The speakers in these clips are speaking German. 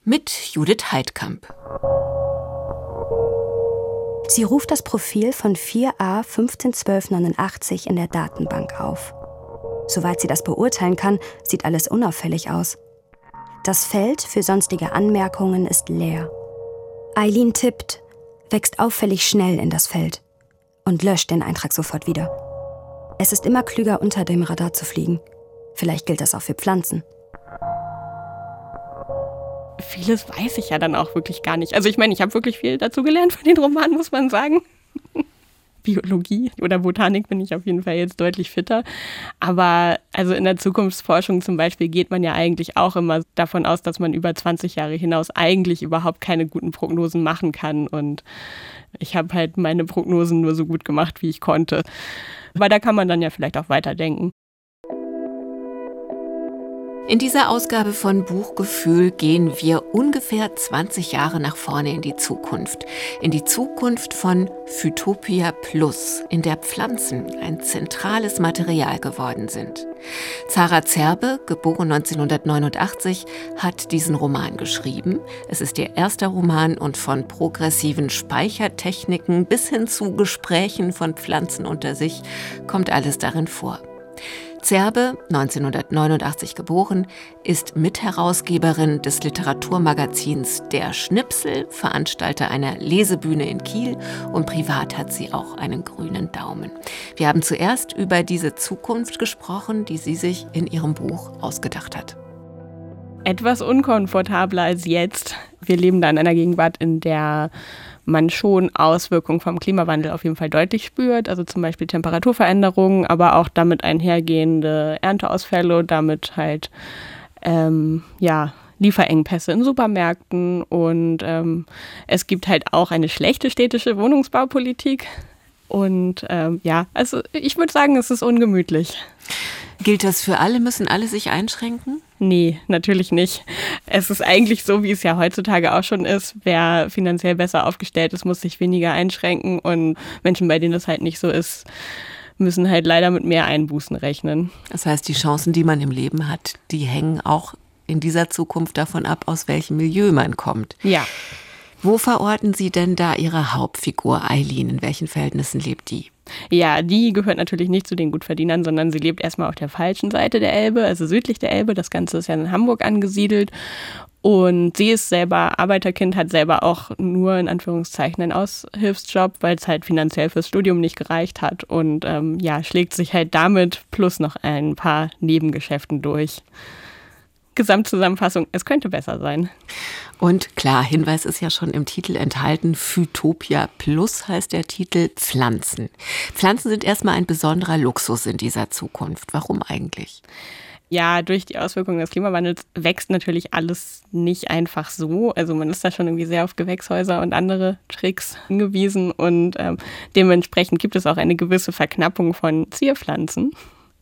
mit Judith Heidkamp. Sie ruft das Profil von 4a 151289 in der Datenbank auf. Soweit sie das beurteilen kann, sieht alles unauffällig aus. Das Feld für sonstige Anmerkungen ist leer. Eileen tippt, wächst auffällig schnell in das Feld und löscht den Eintrag sofort wieder. Es ist immer klüger, unter dem Radar zu fliegen. Vielleicht gilt das auch für Pflanzen. Vieles weiß ich ja dann auch wirklich gar nicht. Also ich meine, ich habe wirklich viel dazu gelernt von den Romanen, muss man sagen. Biologie oder Botanik bin ich auf jeden Fall jetzt deutlich fitter. Aber also in der Zukunftsforschung zum Beispiel geht man ja eigentlich auch immer davon aus, dass man über 20 Jahre hinaus eigentlich überhaupt keine guten Prognosen machen kann. Und ich habe halt meine Prognosen nur so gut gemacht, wie ich konnte. Aber da kann man dann ja vielleicht auch weiterdenken. In dieser Ausgabe von Buchgefühl gehen wir ungefähr 20 Jahre nach vorne in die Zukunft. In die Zukunft von Phytopia Plus, in der Pflanzen ein zentrales Material geworden sind. Zara Zerbe, geboren 1989, hat diesen Roman geschrieben. Es ist ihr erster Roman und von progressiven Speichertechniken bis hin zu Gesprächen von Pflanzen unter sich kommt alles darin vor. Zerbe, 1989 geboren, ist Mitherausgeberin des Literaturmagazins Der Schnipsel, Veranstalter einer Lesebühne in Kiel und privat hat sie auch einen grünen Daumen. Wir haben zuerst über diese Zukunft gesprochen, die sie sich in ihrem Buch ausgedacht hat. Etwas unkomfortabler als jetzt. Wir leben da in einer Gegenwart, in der man schon Auswirkungen vom Klimawandel auf jeden Fall deutlich spürt. Also zum Beispiel Temperaturveränderungen, aber auch damit einhergehende Ernteausfälle und damit halt Lieferengpässe in Supermärkten. Und es gibt halt auch eine schlechte städtische Wohnungsbaupolitik. Und also ich würde sagen, es ist ungemütlich. Gilt das für alle? Müssen alle sich einschränken? Nee, natürlich nicht. Es ist eigentlich so, wie es ja heutzutage auch schon ist. Wer finanziell besser aufgestellt ist, muss sich weniger einschränken. Und Menschen, bei denen das halt nicht so ist, müssen halt leider mit mehr Einbußen rechnen. Das heißt, die Chancen, die man im Leben hat, die hängen auch in dieser Zukunft davon ab, aus welchem Milieu man kommt. Ja. Wo verorten Sie denn da Ihre Hauptfigur Eileen? In welchen Verhältnissen lebt die? Ja, die gehört natürlich nicht zu den Gutverdienern, sondern sie lebt erstmal auf der falschen Seite der Elbe, also südlich der Elbe. Das Ganze ist ja in Hamburg angesiedelt. Und sie ist selber Arbeiterkind, hat selber auch nur in Anführungszeichen einen Aushilfsjob, weil es halt finanziell fürs Studium nicht gereicht hat. Und schlägt sich halt damit plus noch ein paar Nebengeschäften durch. Gesamtzusammenfassung, es könnte besser sein. Und klar, Hinweis ist ja schon im Titel enthalten, Phytopia Plus heißt der Titel, Pflanzen. Pflanzen sind erstmal ein besonderer Luxus in dieser Zukunft. Warum eigentlich? Ja, durch die Auswirkungen des Klimawandels wächst natürlich alles nicht einfach so. Also man ist da schon irgendwie sehr auf Gewächshäuser und andere Tricks angewiesen und dementsprechend gibt es auch eine gewisse Verknappung von Zierpflanzen.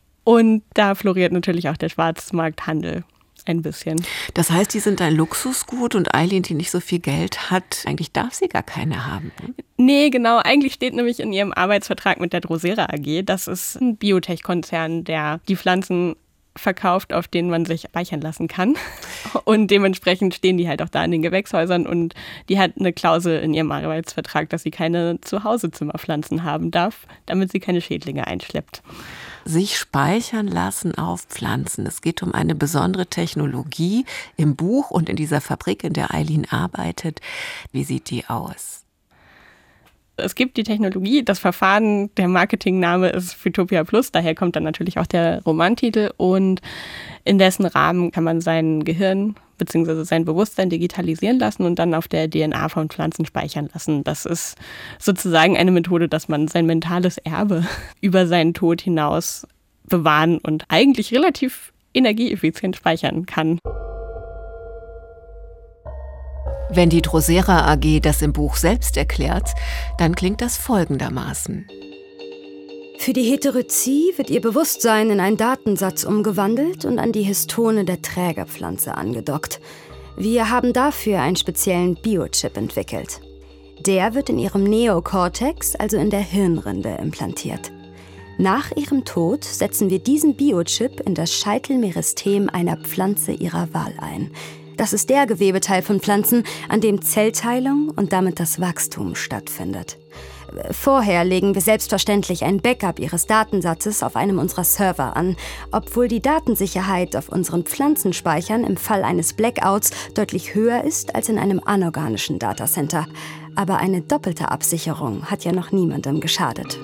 Und da floriert natürlich auch der Schwarzmarkthandel. Ein bisschen. Das heißt, die sind ein Luxusgut und Eileen, die nicht so viel Geld hat, eigentlich darf sie gar keine haben. Ne? Nee, genau. Eigentlich steht nämlich in ihrem Arbeitsvertrag mit der Drosera AG. Das ist ein Biotech-Konzern, der die Pflanzen verkauft, auf denen man sich speichern lassen kann. Und dementsprechend stehen die halt auch da in den Gewächshäusern und die hat eine Klausel in ihrem Arbeitsvertrag, dass sie keine Zuhausezimmerpflanzen haben darf, damit sie keine Schädlinge einschleppt. Sich speichern lassen auf Pflanzen. Es geht um eine besondere Technologie im Buch und in dieser Fabrik, in der Eileen arbeitet. Wie sieht die aus? Es gibt die Technologie, das Verfahren, der Marketingname ist Phytopia Plus, daher kommt dann natürlich auch der Romantitel und in dessen Rahmen kann man sein Gehirn bzw. sein Bewusstsein digitalisieren lassen und dann auf der DNA von Pflanzen speichern lassen. Das ist sozusagen eine Methode, dass man sein mentales Erbe über seinen Tod hinaus bewahren und eigentlich relativ energieeffizient speichern kann. Wenn die Drosera AG das im Buch selbst erklärt, dann klingt das folgendermaßen. Für die Heterozie wird ihr Bewusstsein in einen Datensatz umgewandelt und an die Histone der Trägerpflanze angedockt. Wir haben dafür einen speziellen Biochip entwickelt. Der wird in ihrem Neokortex, also in der Hirnrinde, implantiert. Nach ihrem Tod setzen wir diesen Biochip in das Scheitelmeristem einer Pflanze ihrer Wahl ein. Das ist der Gewebeteil von Pflanzen, an dem Zellteilung und damit das Wachstum stattfindet. Vorher legen wir selbstverständlich ein Backup Ihres Datensatzes auf einem unserer Server an, obwohl die Datensicherheit auf unseren Pflanzenspeichern im Fall eines Blackouts deutlich höher ist als in einem anorganischen Datacenter. Aber eine doppelte Absicherung hat ja noch niemandem geschadet.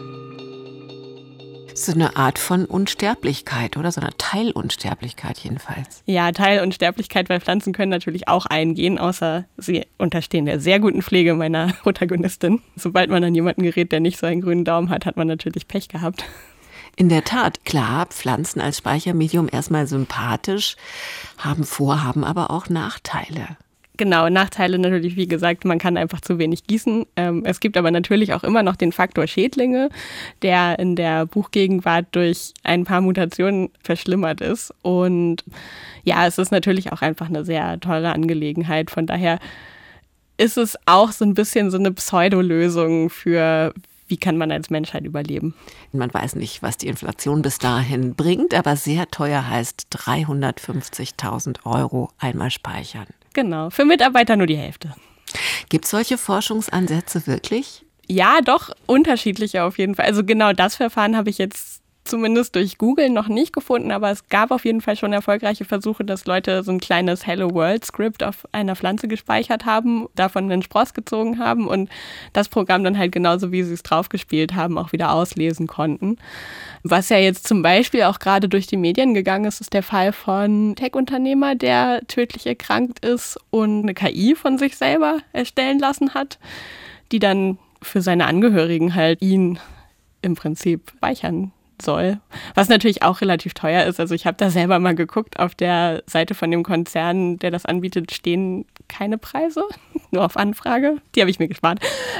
So eine Art von Unsterblichkeit, oder? So eine Teilunsterblichkeit jedenfalls. Ja, Teilunsterblichkeit, weil Pflanzen können natürlich auch eingehen, außer sie unterstehen der sehr guten Pflege meiner Protagonistin. Sobald man an jemanden gerät, der nicht so einen grünen Daumen hat, hat man natürlich Pech gehabt. In der Tat, klar, Pflanzen als Speichermedium erstmal sympathisch, haben Vorhaben, aber auch Nachteile. Genau, Nachteile natürlich, wie gesagt, man kann einfach zu wenig gießen. Es gibt aber natürlich auch immer noch den Faktor Schädlinge, der in der Buchgegenwart durch ein paar Mutationen verschlimmert ist. Und ja, es ist natürlich auch einfach eine sehr teure Angelegenheit. Von daher ist es auch so ein bisschen so eine Pseudolösung für, wie kann man als Menschheit überleben. Man weiß nicht, was die Inflation bis dahin bringt, aber sehr teuer heißt 350.000 € einmal speichern. Genau, für Mitarbeiter nur die Hälfte. Gibt es solche Forschungsansätze wirklich? Ja, doch, unterschiedliche auf jeden Fall. Also genau das Verfahren habe ich jetzt zumindest durch Google noch nicht gefunden, aber es gab auf jeden Fall schon erfolgreiche Versuche, dass Leute so ein kleines Hello World-Skript auf einer Pflanze gespeichert haben, davon einen Spross gezogen haben und das Programm dann halt genauso, wie sie es draufgespielt haben, auch wieder auslesen konnten. Was ja jetzt zum Beispiel auch gerade durch die Medien gegangen ist, ist der Fall von Tech-Unternehmer, der tödlich erkrankt ist und eine KI von sich selber erstellen lassen hat, die dann für seine Angehörigen halt ihn im Prinzip speichern soll. Was natürlich auch relativ teuer ist. Also ich habe da selber mal geguckt, auf der Seite von dem Konzern, der das anbietet, stehen keine Preise, nur auf Anfrage. Die habe ich mir gespart.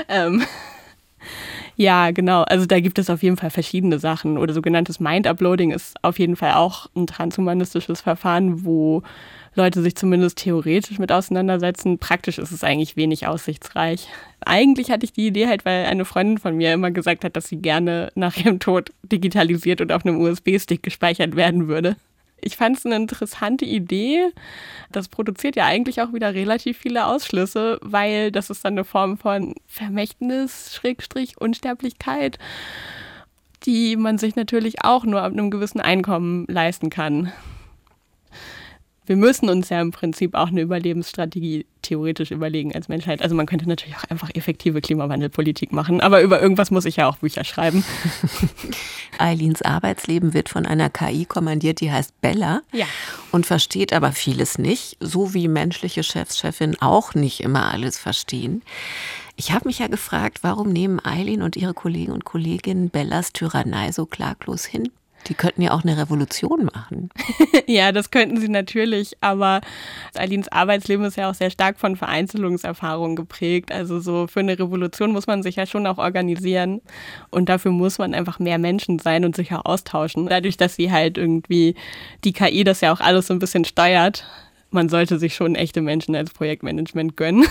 Ja, genau. Also da gibt es auf jeden Fall verschiedene Sachen. Oder sogenanntes Mind-Uploading ist auf jeden Fall auch ein transhumanistisches Verfahren, wo Leute sich zumindest theoretisch mit auseinandersetzen. Praktisch ist es eigentlich wenig aussichtsreich. Eigentlich hatte ich die Idee halt, weil eine Freundin von mir immer gesagt hat, dass sie gerne nach ihrem Tod digitalisiert und auf einem USB-Stick gespeichert werden würde. Ich fand es eine interessante Idee. Das produziert ja eigentlich auch wieder relativ viele Ausschlüsse, weil das ist dann eine Form von Vermächtnis, Unsterblichkeit, die man sich natürlich auch nur ab einem gewissen Einkommen leisten kann. Wir müssen uns ja im Prinzip auch eine Überlebensstrategie theoretisch überlegen als Menschheit. Also man könnte natürlich auch einfach effektive Klimawandelpolitik machen, aber über irgendwas muss ich ja auch Bücher schreiben. Aylins Arbeitsleben wird von einer KI kommandiert, die heißt Bella, ja, und versteht aber vieles nicht, so wie menschliche Chefs, Chefinnen auch nicht immer alles verstehen. Ich habe mich ja gefragt, warum nehmen Aylin und ihre Kollegen und Kolleginnen Bellas Tyrannei so klaglos hin? Die könnten ja auch eine Revolution machen. Ja, das könnten sie natürlich, aber Aylins Arbeitsleben ist ja auch sehr stark von Vereinzelungserfahrungen geprägt. Also so für eine Revolution muss man sich ja schon auch organisieren und dafür muss man einfach mehr Menschen sein und sich auch austauschen. Dadurch, dass sie halt irgendwie die KI das ja auch alles so ein bisschen steuert, man sollte sich schon echte Menschen als Projektmanagement gönnen.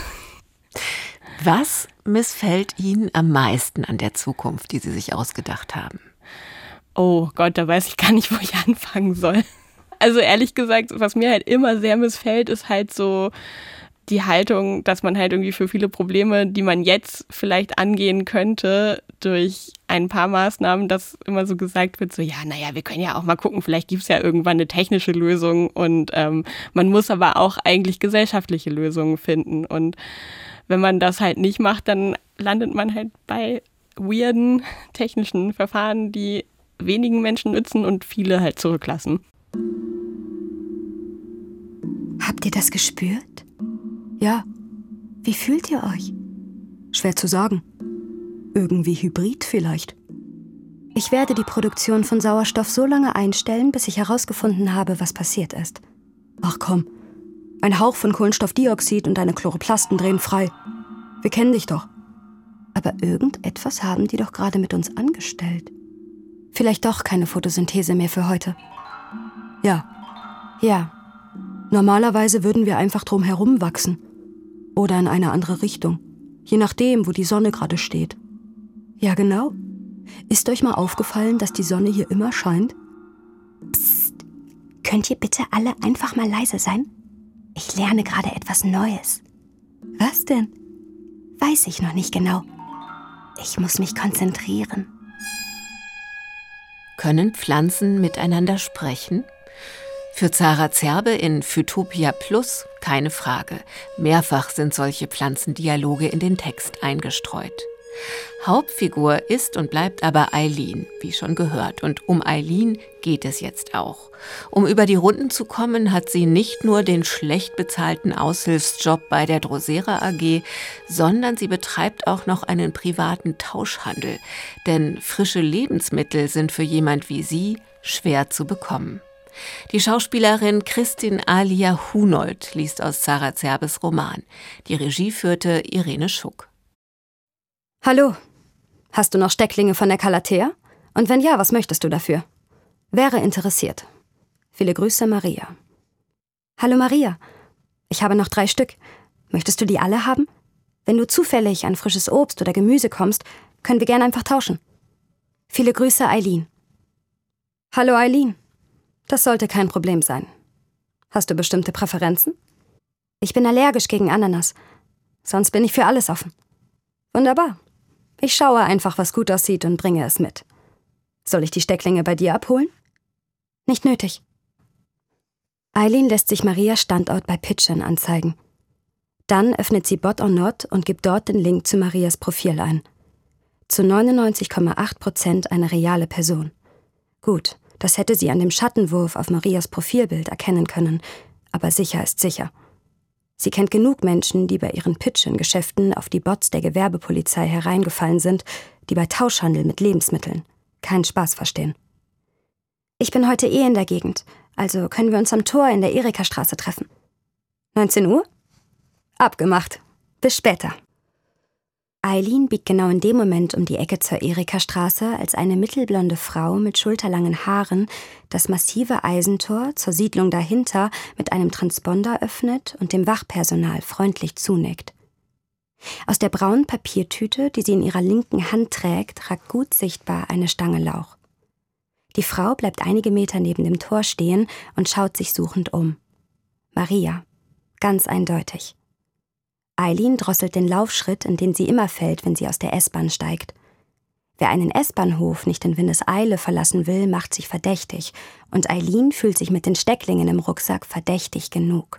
Was missfällt Ihnen am meisten an der Zukunft, die Sie sich ausgedacht haben? Oh Gott, da weiß ich gar nicht, wo ich anfangen soll. Also ehrlich gesagt, was mir halt immer sehr missfällt, ist halt so die Haltung, dass man halt irgendwie für viele Probleme, die man jetzt vielleicht angehen könnte, durch ein paar Maßnahmen, dass immer so gesagt wird, so ja, naja, wir können ja auch mal gucken, vielleicht gibt es ja irgendwann eine technische Lösung und man muss aber auch eigentlich gesellschaftliche Lösungen finden. Und wenn man das halt nicht macht, dann landet man halt bei weirden technischen Verfahren, die wenigen Menschen nützen und viele halt zurücklassen. Habt ihr das gespürt? Ja. Wie fühlt ihr euch? Schwer zu sagen. Irgendwie hybrid vielleicht. Ich werde die Produktion von Sauerstoff so lange einstellen, bis ich herausgefunden habe, was passiert ist. Ach komm, ein Hauch von Kohlenstoffdioxid und deine Chloroplasten drehen frei. Wir kennen dich doch. Aber irgendetwas haben die doch gerade mit uns angestellt. Vielleicht doch keine Photosynthese mehr für heute. Ja. Normalerweise würden wir einfach drum herum wachsen. Oder in eine andere Richtung. Je nachdem, wo die Sonne gerade steht. Ja, genau. Ist euch mal aufgefallen, dass die Sonne hier immer scheint? Psst. Könnt ihr bitte alle einfach mal leise sein? Ich lerne gerade etwas Neues. Was denn? Weiß ich noch nicht genau. Ich muss mich konzentrieren. Können Pflanzen miteinander sprechen? Für Zara Zerbe in Phytopia Plus keine Frage. Mehrfach sind solche Pflanzendialoge in den Text eingestreut. Hauptfigur ist und bleibt aber Eileen, wie schon gehört. Und um Eileen geht es jetzt auch. Um über die Runden zu kommen, hat sie nicht nur den schlecht bezahlten Aushilfsjob bei der Drosera AG, sondern sie betreibt auch noch einen privaten Tauschhandel. Denn frische Lebensmittel sind für jemand wie sie schwer zu bekommen. Die Schauspielerin Kristin Alia Hunold liest aus Zara Zerbes Roman. Die Regie führte Irene Schuck. Hallo, hast du noch Stecklinge von der Calathea? Und wenn ja, was möchtest du dafür? Wäre interessiert. Viele Grüße, Maria. Hallo Maria, ich habe noch 3 Stück. Möchtest du die alle haben? Wenn du zufällig an frisches Obst oder Gemüse kommst, können wir gerne einfach tauschen. Viele Grüße, Eileen. Hallo Eileen, das sollte kein Problem sein. Hast du bestimmte Präferenzen? Ich bin allergisch gegen Ananas, sonst bin ich für alles offen. Wunderbar. Ich schaue einfach, was gut aussieht und bringe es mit. Soll ich die Stecklinge bei dir abholen? Nicht nötig. Eileen lässt sich Marias Standort bei Pitchen anzeigen. Dann öffnet sie Bot or Not und gibt dort den Link zu Marias Profil ein. Zu 99,8% eine reale Person. Gut, das hätte sie an dem Schattenwurf auf Marias Profilbild erkennen können, aber sicher ist sicher. Sie kennt genug Menschen, die bei ihren Pitchen-Geschäften auf die Bots der Gewerbepolizei hereingefallen sind, die bei Tauschhandel mit Lebensmitteln keinen Spaß verstehen. Ich bin heute in der Gegend, also können wir uns am Tor in der Erikastraße treffen. 19 Uhr? Abgemacht. Bis später. Eileen biegt genau in dem Moment um die Ecke zur Erikastraße, als eine mittelblonde Frau mit schulterlangen Haaren das massive Eisentor zur Siedlung dahinter mit einem Transponder öffnet und dem Wachpersonal freundlich zunickt. Aus der braunen Papiertüte, die sie in ihrer linken Hand trägt, ragt gut sichtbar eine Stange Lauch. Die Frau bleibt einige Meter neben dem Tor stehen und schaut sich suchend um. Maria, ganz eindeutig. Eileen drosselt den Laufschritt, in den sie immer fällt, wenn sie aus der S-Bahn steigt. Wer einen S-Bahnhof nicht in Windeseile verlassen will, macht sich verdächtig. Und Eileen fühlt sich mit den Stecklingen im Rucksack verdächtig genug.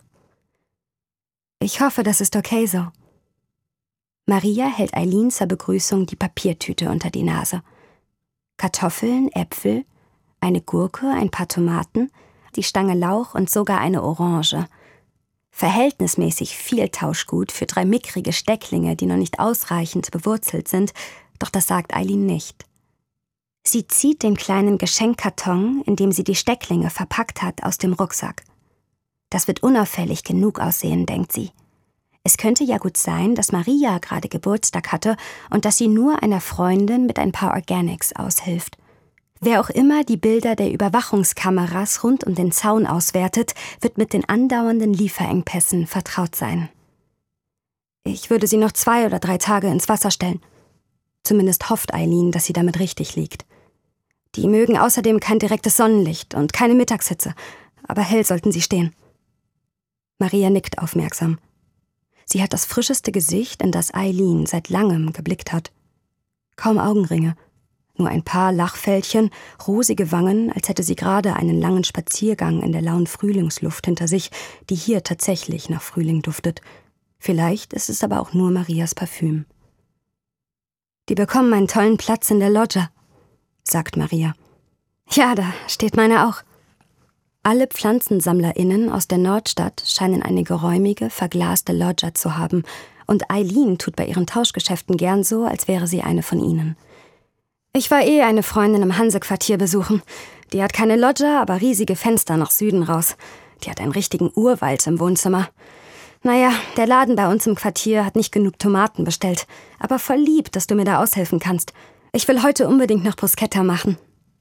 Ich hoffe, das ist okay so. Maria hält Eileen zur Begrüßung die Papiertüte unter die Nase. Kartoffeln, Äpfel, eine Gurke, ein paar Tomaten, die Stange Lauch und sogar eine Orange. Verhältnismäßig viel Tauschgut für 3 mickrige Stecklinge, die noch nicht ausreichend bewurzelt sind, doch das sagt Eileen nicht. Sie zieht den kleinen Geschenkkarton, in dem sie die Stecklinge verpackt hat, aus dem Rucksack. Das wird unauffällig genug aussehen, denkt sie. Es könnte ja gut sein, dass Maria gerade Geburtstag hatte und dass sie nur einer Freundin mit ein paar Organics aushilft. Wer auch immer die Bilder der Überwachungskameras rund um den Zaun auswertet, wird mit den andauernden Lieferengpässen vertraut sein. Ich würde sie noch 2 oder 3 Tage ins Wasser stellen. Zumindest hofft Eileen, dass sie damit richtig liegt. Die mögen außerdem kein direktes Sonnenlicht und keine Mittagshitze, aber hell sollten sie stehen. Maria nickt aufmerksam. Sie hat das frischeste Gesicht, in das Eileen seit langem geblickt hat. Kaum Augenringe. Nur ein paar Lachfältchen, rosige Wangen, als hätte sie gerade einen langen Spaziergang in der lauen Frühlingsluft hinter sich, die hier tatsächlich nach Frühling duftet. Vielleicht ist es aber auch nur Marias Parfüm. Die bekommen einen tollen Platz in der Loggia, sagt Maria. Ja, da steht meine auch. Alle PflanzensammlerInnen aus der Nordstadt scheinen eine geräumige, verglaste Loggia zu haben, und Eileen tut bei ihren Tauschgeschäften gern so, als wäre sie eine von ihnen. Ich war eine Freundin im Hanse-Quartier besuchen. Die hat keine Loggia, aber riesige Fenster nach Süden raus. Die hat einen richtigen Urwald im Wohnzimmer. Naja, der Laden bei uns im Quartier hat nicht genug Tomaten bestellt. Aber voll lieb, dass du mir da aushelfen kannst. Ich will heute unbedingt noch Bruschetta machen.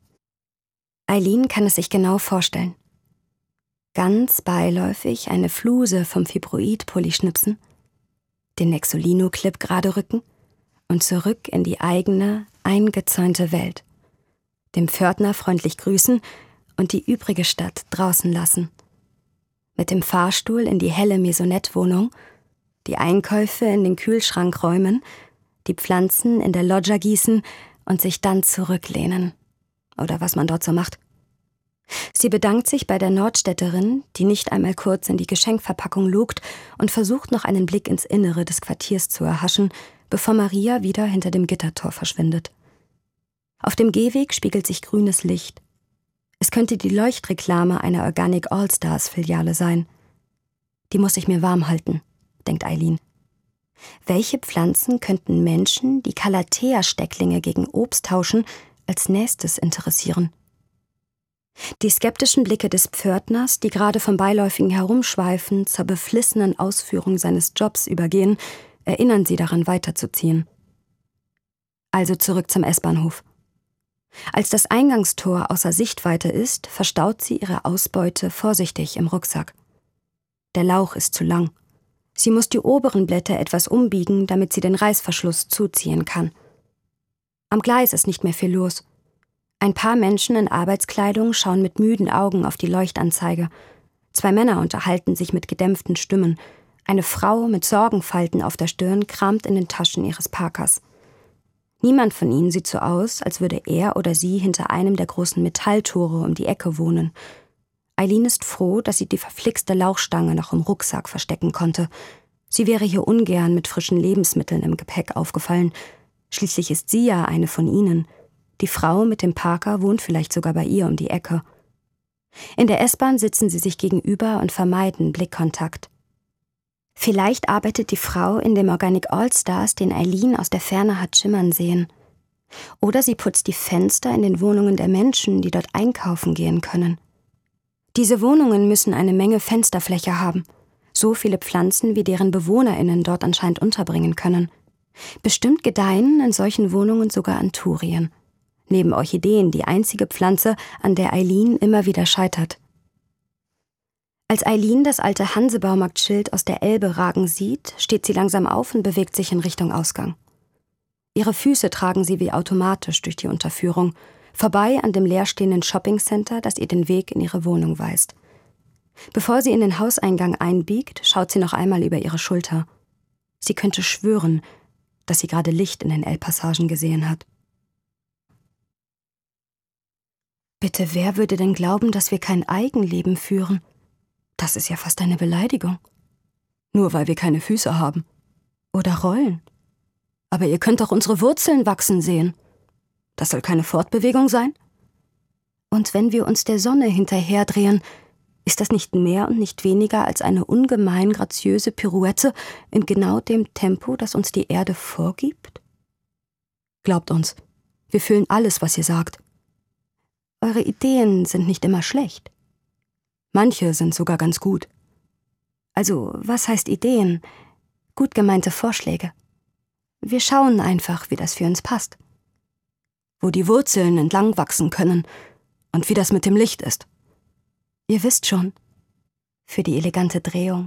Eileen kann es sich genau vorstellen. Ganz beiläufig eine Fluse vom Fibroid-Pulli schnipsen, den Nexolino-Clip gerade rücken und zurück in die eigene, eingezäunte Welt. Dem Pförtner freundlich grüßen und die übrige Stadt draußen lassen. Mit dem Fahrstuhl in die helle Maisonette-Wohnung, die Einkäufe in den Kühlschrank räumen, die Pflanzen in der Loggia gießen und sich dann zurücklehnen. Oder was man dort so macht. Sie bedankt sich bei der Nordstädterin, die nicht einmal kurz in die Geschenkverpackung lugt und versucht noch einen Blick ins Innere des Quartiers zu erhaschen, bevor Maria wieder hinter dem Gittertor verschwindet. Auf dem Gehweg spiegelt sich grünes Licht. Es könnte die Leuchtreklame einer Organic All-Stars-Filiale sein. Die muss ich mir warm halten, denkt Eileen. Welche Pflanzen könnten Menschen, die Calathea-Stecklinge gegen Obst tauschen, als nächstes interessieren? Die skeptischen Blicke des Pförtners, die gerade vom beiläufigen Herumschweifen zur beflissenen Ausführung seines Jobs übergehen, erinnern sie daran, weiterzuziehen. Also zurück zum S-Bahnhof. Als das Eingangstor außer Sichtweite ist, verstaut sie ihre Ausbeute vorsichtig im Rucksack. Der Lauch ist zu lang. Sie muss die oberen Blätter etwas umbiegen, damit sie den Reißverschluss zuziehen kann. Am Gleis ist nicht mehr viel los. Ein paar Menschen in Arbeitskleidung schauen mit müden Augen auf die Leuchtanzeige. 2 Männer unterhalten sich mit gedämpften Stimmen. Eine Frau mit Sorgenfalten auf der Stirn kramt in den Taschen ihres Parkers. Niemand von ihnen sieht so aus, als würde er oder sie hinter einem der großen Metalltore um die Ecke wohnen. Eileen ist froh, dass sie die verflixte Lauchstange noch im Rucksack verstecken konnte. Sie wäre hier ungern mit frischen Lebensmitteln im Gepäck aufgefallen. Schließlich ist sie ja eine von ihnen. Die Frau mit dem Parker wohnt vielleicht sogar bei ihr um die Ecke. In der S-Bahn sitzen sie sich gegenüber und vermeiden Blickkontakt. Vielleicht arbeitet die Frau in dem Organic All-Stars, den Eileen aus der Ferne hat schimmern sehen. Oder sie putzt die Fenster in den Wohnungen der Menschen, die dort einkaufen gehen können. Diese Wohnungen müssen eine Menge Fensterfläche haben. So viele Pflanzen, wie deren BewohnerInnen dort anscheinend unterbringen können. Bestimmt gedeihen in solchen Wohnungen sogar Anthurien. Neben Orchideen die einzige Pflanze, an der Eileen immer wieder scheitert. Als Eileen das alte Hansebaumarktschild aus der Elbe ragen sieht, steht sie langsam auf und bewegt sich in Richtung Ausgang. Ihre Füße tragen sie wie automatisch durch die Unterführung, vorbei an dem leerstehenden Shoppingcenter, das ihr den Weg in ihre Wohnung weist. Bevor sie in den Hauseingang einbiegt, schaut sie noch einmal über ihre Schulter. Sie könnte schwören, dass sie gerade Licht in den L-Passagen gesehen hat. Bitte, wer würde denn glauben, dass wir kein Eigenleben führen? Das ist ja fast eine Beleidigung. Nur weil wir keine Füße haben. Oder Rollen. Aber ihr könnt doch unsere Wurzeln wachsen sehen. Das soll keine Fortbewegung sein? Und wenn wir uns der Sonne hinterherdrehen, ist das nicht mehr und nicht weniger als eine ungemein graziöse Pirouette in genau dem Tempo, das uns die Erde vorgibt? Glaubt uns, wir fühlen alles, was ihr sagt. Eure Ideen sind nicht immer schlecht. Manche sind sogar ganz gut. Also, was heißt Ideen? Gut gemeinte Vorschläge. Wir schauen einfach, wie das für uns passt. Wo die Wurzeln entlang wachsen können und wie das mit dem Licht ist. Ihr wisst schon, für die elegante Drehung.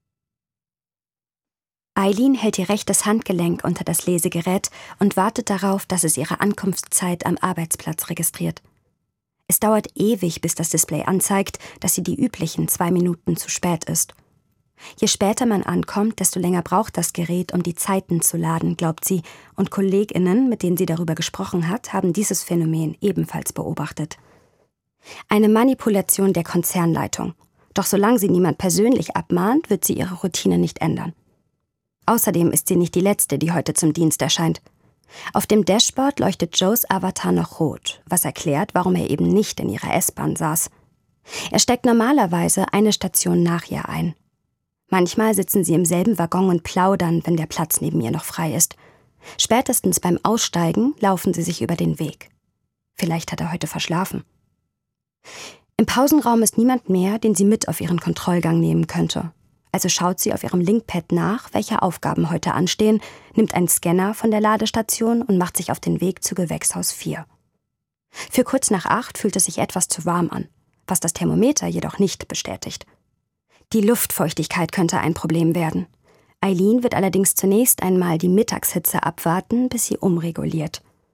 Eileen hält ihr rechtes Handgelenk unter das Lesegerät und wartet darauf, dass es ihre Ankunftszeit am Arbeitsplatz registriert. Es dauert ewig, bis das Display anzeigt, dass sie die üblichen 2 Minuten zu spät ist. Je später man ankommt, desto länger braucht das Gerät, um die Zeiten zu laden, glaubt sie, und KollegInnen, mit denen sie darüber gesprochen hat, haben dieses Phänomen ebenfalls beobachtet. Eine Manipulation der Konzernleitung. Doch solange sie niemand persönlich abmahnt, wird sie ihre Routine nicht ändern. Außerdem ist sie nicht die Letzte, die heute zum Dienst erscheint. Auf dem Dashboard leuchtet Joes Avatar noch rot, was erklärt, warum er eben nicht in ihrer S-Bahn saß. Er steigt normalerweise eine Station nach ihr ein. Manchmal sitzen sie im selben Waggon und plaudern, wenn der Platz neben ihr noch frei ist. Spätestens beim Aussteigen laufen sie sich über den Weg. Vielleicht hat er heute verschlafen. Im Pausenraum ist niemand mehr, den sie mit auf ihren Kontrollgang nehmen könnte. Also schaut sie auf ihrem Linkpad nach, welche Aufgaben heute anstehen, nimmt einen Scanner von der Ladestation und macht sich auf den Weg zu Gewächshaus 4. Für kurz nach 8 fühlt es sich etwas zu warm an, was das Thermometer jedoch nicht bestätigt. Die Luftfeuchtigkeit könnte ein Problem werden. Eileen wird allerdings zunächst einmal die Mittagshitze abwarten, bis sie umreguliert.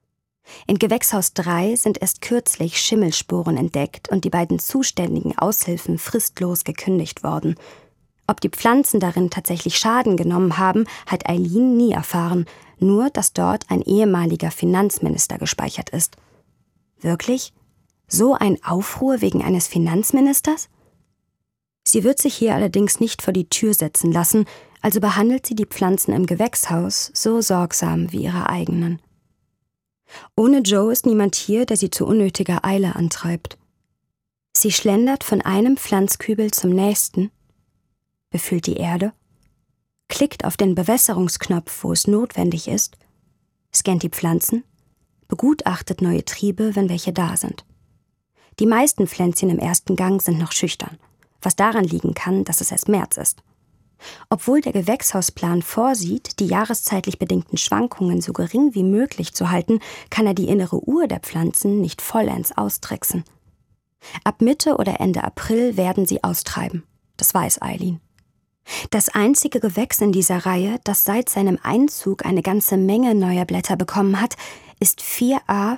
In Gewächshaus 3 sind erst kürzlich Schimmelsporen entdeckt und die beiden zuständigen Aushilfen fristlos gekündigt worden. Ob die Pflanzen darin tatsächlich Schaden genommen haben, hat Eileen nie erfahren, nur dass dort ein ehemaliger Finanzminister gespeichert ist. Wirklich? So ein Aufruhr wegen eines Finanzministers? Sie wird sich hier allerdings nicht vor die Tür setzen lassen, also behandelt sie die Pflanzen im Gewächshaus so sorgsam wie ihre eigenen. Ohne Joe ist niemand hier, der sie zu unnötiger Eile antreibt. Sie schlendert von einem Pflanzkübel zum nächsten, befühlt die Erde, klickt auf den Bewässerungsknopf, wo es notwendig ist, scannt die Pflanzen, begutachtet neue Triebe, wenn welche da sind. Die meisten Pflänzchen im ersten Gang sind noch schüchtern, was daran liegen kann, dass es erst März ist. Obwohl der Gewächshausplan vorsieht, die jahreszeitlich bedingten Schwankungen so gering wie möglich zu halten, kann er die innere Uhr der Pflanzen nicht vollends austricksen. Ab Mitte oder Ende April werden sie austreiben. Das weiß Eileen. Das einzige Gewächs in dieser Reihe, das seit seinem Einzug eine ganze Menge neuer Blätter bekommen hat, ist 4a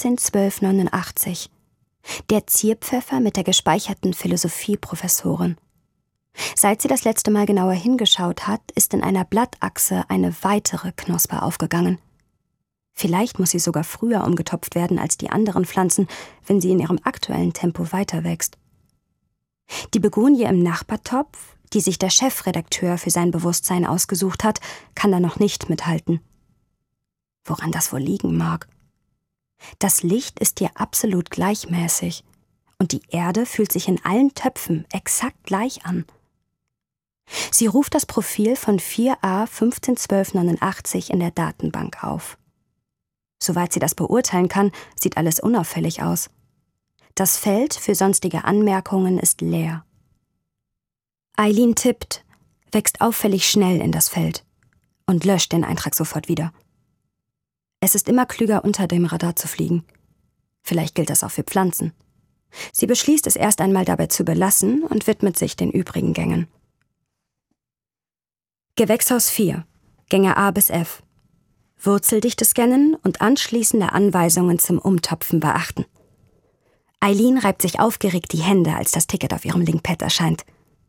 151289. Der Zierpfeffer mit der gespeicherten Philosophieprofessorin. Seit sie das letzte Mal genauer hingeschaut hat, ist in einer Blattachse eine weitere Knospe aufgegangen. Vielleicht muss sie sogar früher umgetopft werden als die anderen Pflanzen, wenn sie in ihrem aktuellen Tempo weiter wächst. Die Begonie im Nachbartopf, die sich der Chefredakteur für sein Bewusstsein ausgesucht hat, kann da noch nicht mithalten. Woran das wohl liegen mag? Das Licht ist hier absolut gleichmäßig und die Erde fühlt sich in allen Töpfen exakt gleich an. Sie ruft das Profil von 4a 151289 in der Datenbank auf. Soweit sie das beurteilen kann, sieht alles unauffällig aus. Das Feld für sonstige Anmerkungen ist leer. Eileen tippt, wächst auffällig schnell in das Feld und löscht den Eintrag sofort wieder. Es ist immer klüger, unter dem Radar zu fliegen. Vielleicht gilt das auch für Pflanzen. Sie beschließt, es erst einmal dabei zu belassen und widmet sich den übrigen Gängen. Gewächshaus 4, Gänge A bis F. Wurzeldichte scannen und anschließende Anweisungen zum Umtopfen beachten. Eileen reibt sich aufgeregt die Hände, als das Ticket auf ihrem Linkpad erscheint.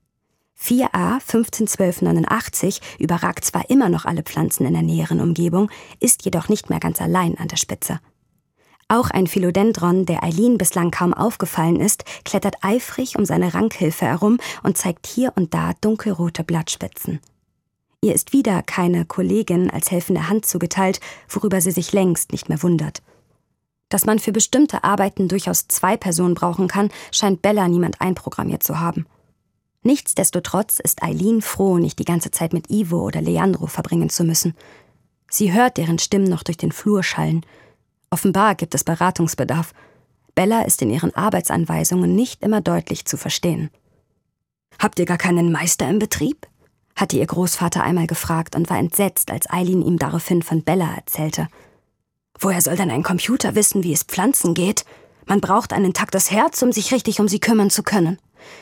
4a 151289 überragt zwar immer noch alle Pflanzen in der näheren Umgebung, ist jedoch nicht mehr ganz allein an der Spitze. Auch ein Philodendron, der Eileen bislang kaum aufgefallen ist, klettert eifrig um seine Rankhilfe herum und zeigt hier und da dunkelrote Blattspitzen. Ihr ist wieder keine Kollegin als helfende Hand zugeteilt, worüber sie sich längst nicht mehr wundert. Dass man für bestimmte Arbeiten durchaus 2 Personen brauchen kann, scheint Bella niemand einprogrammiert zu haben. Nichtsdestotrotz ist Eileen froh, nicht die ganze Zeit mit Ivo oder Leandro verbringen zu müssen. Sie hört deren Stimmen noch durch den Flur schallen. Offenbar gibt es Beratungsbedarf. Bella ist in ihren Arbeitsanweisungen nicht immer deutlich zu verstehen. »Habt ihr gar keinen Meister im Betrieb?« hatte ihr Großvater einmal gefragt und war entsetzt, als Eileen ihm daraufhin von Bella erzählte. »Woher soll denn ein Computer wissen, wie es Pflanzen geht? Man braucht ein intaktes Herz, um sich richtig um sie kümmern zu können.«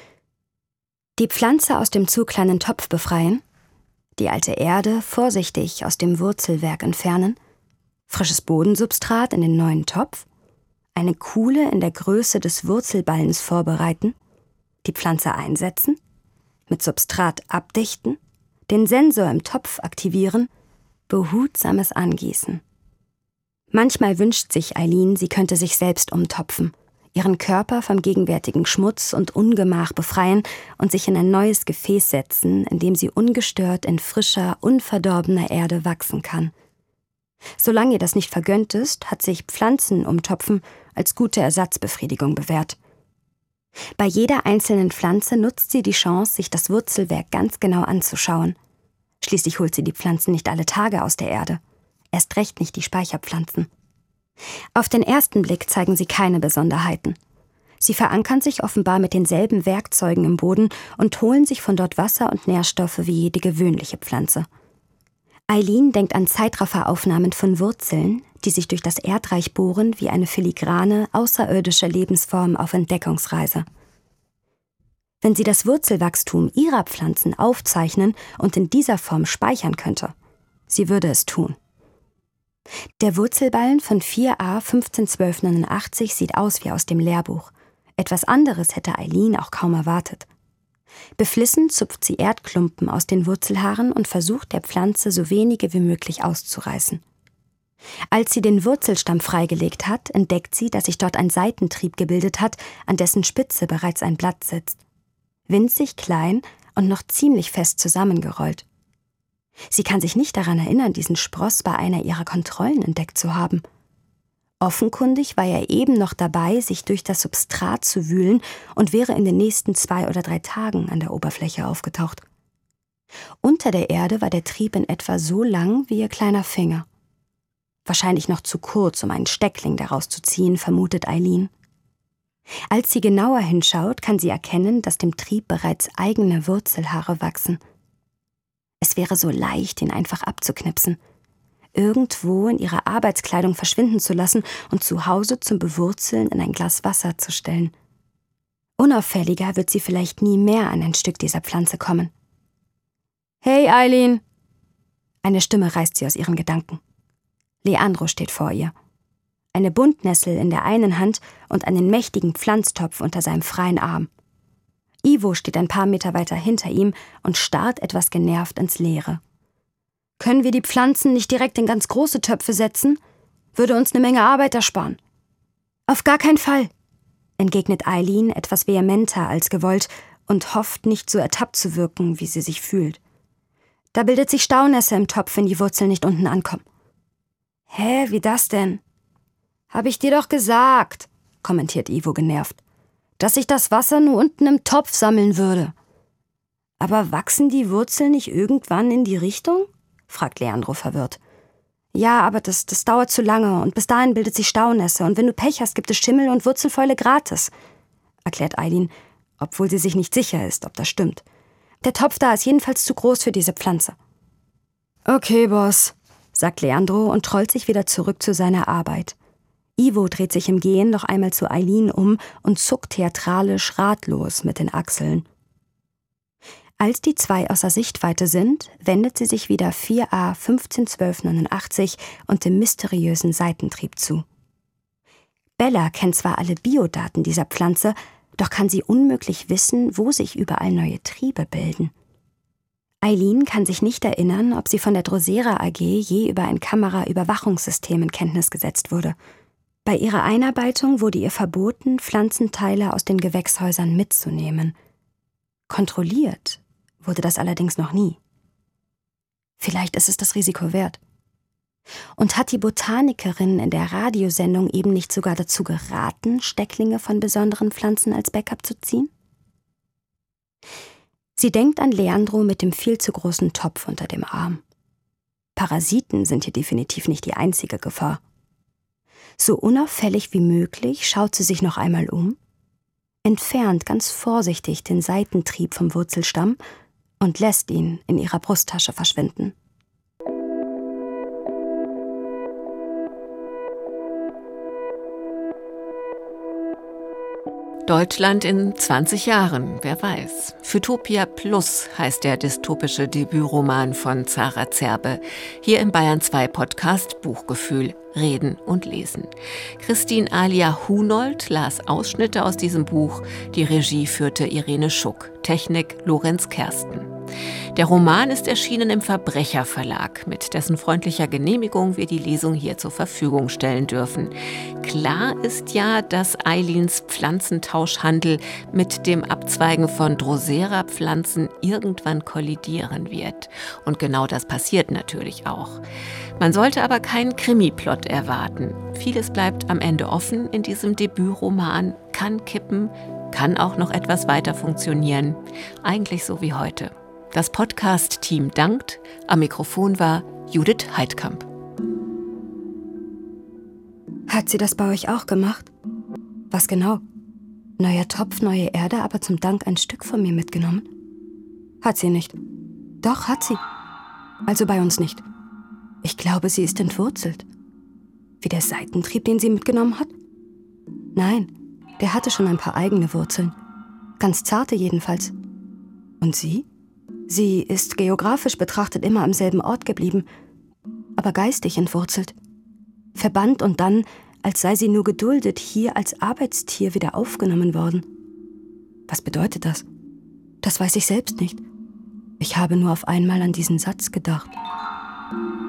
Die Pflanze aus dem zu kleinen Topf befreien, die alte Erde vorsichtig aus dem Wurzelwerk entfernen, frisches Bodensubstrat in den neuen Topf, eine Kuhle in der Größe des Wurzelballens vorbereiten, die Pflanze einsetzen, mit Substrat abdichten, den Sensor im Topf aktivieren, behutsames Angießen. Manchmal wünscht sich Eileen, sie könnte sich selbst umtopfen, ihren Körper vom gegenwärtigen Schmutz und Ungemach befreien und sich in ein neues Gefäß setzen, in dem sie ungestört in frischer, unverdorbener Erde wachsen kann. Solange ihr das nicht vergönnt ist, hat sich Pflanzenumtopfen als gute Ersatzbefriedigung bewährt. Bei jeder einzelnen Pflanze nutzt sie die Chance, sich das Wurzelwerk ganz genau anzuschauen. Schließlich holt sie die Pflanzen nicht alle Tage aus der Erde. Erst recht nicht die Speicherpflanzen. Auf den ersten Blick zeigen sie keine Besonderheiten. Sie verankern sich offenbar mit denselben Werkzeugen im Boden und holen sich von dort Wasser und Nährstoffe wie jede gewöhnliche Pflanze. Eileen denkt an Zeitrafferaufnahmen von Wurzeln, die sich durch das Erdreich bohren wie eine filigrane, außerirdische Lebensform auf Entdeckungsreise. Wenn sie das Wurzelwachstum ihrer Pflanzen aufzeichnen und in dieser Form speichern könnte, sie würde es tun. Der Wurzelballen von 4a 151289 sieht aus wie aus dem Lehrbuch. Etwas anderes hätte Eileen auch kaum erwartet. Beflissen zupft sie Erdklumpen aus den Wurzelhaaren und versucht, der Pflanze so wenige wie möglich auszureißen. Als sie den Wurzelstamm freigelegt hat, entdeckt sie, dass sich dort ein Seitentrieb gebildet hat, an dessen Spitze bereits ein Blatt sitzt. Winzig klein und noch ziemlich fest zusammengerollt. Sie kann sich nicht daran erinnern, diesen Spross bei einer ihrer Kontrollen entdeckt zu haben. Offenkundig war er eben noch dabei, sich durch das Substrat zu wühlen und wäre in den nächsten 2 oder 3 Tagen an der Oberfläche aufgetaucht. Unter der Erde war der Trieb in etwa so lang wie ihr kleiner Finger. Wahrscheinlich noch zu kurz, um einen Steckling daraus zu ziehen, vermutet Eileen. Als sie genauer hinschaut, kann sie erkennen, dass dem Trieb bereits eigene Wurzelhaare wachsen. Es wäre so leicht, ihn einfach abzuknipsen, irgendwo in ihrer Arbeitskleidung verschwinden zu lassen und zu Hause zum Bewurzeln in ein Glas Wasser zu stellen. Unauffälliger wird sie vielleicht nie mehr an ein Stück dieser Pflanze kommen. »Hey, Eileen!« Eine Stimme reißt sie aus ihren Gedanken. Leandro steht vor ihr. Eine Buntnessel in der einen Hand und einen mächtigen Pflanztopf unter seinem freien Arm. Ivo steht ein paar Meter weiter hinter ihm und starrt etwas genervt ins Leere. »Können wir die Pflanzen nicht direkt in ganz große Töpfe setzen? Würde uns eine Menge Arbeit ersparen.« »Auf gar keinen Fall«, entgegnet Eileen etwas vehementer als gewollt und hofft, nicht so ertappt zu wirken, wie sie sich fühlt. »Da bildet sich Staunässe im Topf, wenn die Wurzeln nicht unten ankommen.« »Hä, wie das denn?« »Hab ich dir doch gesagt«, kommentiert Ivo genervt, »dass sich das Wasser nur unten im Topf sammeln würde.« »Aber wachsen die Wurzeln nicht irgendwann in die Richtung?« fragt Leandro verwirrt. »Ja, aber das dauert zu lange und bis dahin bildet sich Staunässe und wenn du Pech hast, gibt es Schimmel und Wurzelfäule gratis«, erklärt Eileen, obwohl sie sich nicht sicher ist, ob das stimmt. »Der Topf da ist jedenfalls zu groß für diese Pflanze.« »Okay, Boss«, sagt Leandro und trollt sich wieder zurück zu seiner Arbeit. Ivo dreht sich im Gehen noch einmal zu Eileen um und zuckt theatralisch ratlos mit den Achseln. Als die 2 außer Sichtweite sind, wendet sie sich wieder 4a 151289 und dem mysteriösen Seitentrieb zu. Bella kennt zwar alle Biodaten dieser Pflanze, doch kann sie unmöglich wissen, wo sich überall neue Triebe bilden. Eileen kann sich nicht erinnern, ob sie von der Drosera AG je über ein Kameraüberwachungssystem in Kenntnis gesetzt wurde. Bei ihrer Einarbeitung wurde ihr verboten, Pflanzenteile aus den Gewächshäusern mitzunehmen. Kontrolliert wurde das allerdings noch nie. Vielleicht ist es das Risiko wert. Und hat die Botanikerin in der Radiosendung eben nicht sogar dazu geraten, Stecklinge von besonderen Pflanzen als Backup zu ziehen? Sie denkt an Leandro mit dem viel zu großen Topf unter dem Arm. Parasiten sind hier definitiv nicht die einzige Gefahr. So unauffällig wie möglich schaut sie sich noch einmal um, entfernt ganz vorsichtig den Seitentrieb vom Wurzelstamm und lässt ihn in ihrer Brusttasche verschwinden. Deutschland in 20 Jahren, wer weiß. Phytopia Plus heißt der dystopische Debütroman von Zara Zerbe. Hier im Bayern 2 Podcast Buchgefühl, Reden und Lesen. Christine Alia Hunold las Ausschnitte aus diesem Buch. Die Regie führte Irene Schuck. Technik Lorenz Kersten. Der Roman ist erschienen im Verbrecherverlag, mit dessen freundlicher Genehmigung wir die Lesung hier zur Verfügung stellen dürfen. Klar ist ja, dass Eileens Pflanzentauschhandel mit dem Abzweigen von Drosera-Pflanzen irgendwann kollidieren wird. Und genau das passiert natürlich auch. Man sollte aber keinen Krimi-Plot erwarten. Vieles bleibt am Ende offen in diesem Debütroman, kann kippen, kann auch noch etwas weiter funktionieren. Eigentlich so wie heute. Das Podcast-Team dankt. Am Mikrofon war Judith Heidkamp. Hat sie das bei euch auch gemacht? Was genau? Neuer Topf, neue Erde, aber zum Dank ein Stück von mir mitgenommen? Hat sie nicht. Doch, hat sie. Also bei uns nicht. Ich glaube, sie ist entwurzelt. Wie der Seitentrieb, den sie mitgenommen hat? Nein, der hatte schon ein paar eigene Wurzeln. Ganz zarte jedenfalls. Und sie? Sie ist geografisch betrachtet immer am selben Ort geblieben, aber geistig entwurzelt. verbannt und dann, als sei sie nur geduldet, hier als Arbeitstier wieder aufgenommen worden. Was bedeutet das? Das weiß ich selbst nicht. Ich habe nur auf einmal an diesen Satz gedacht.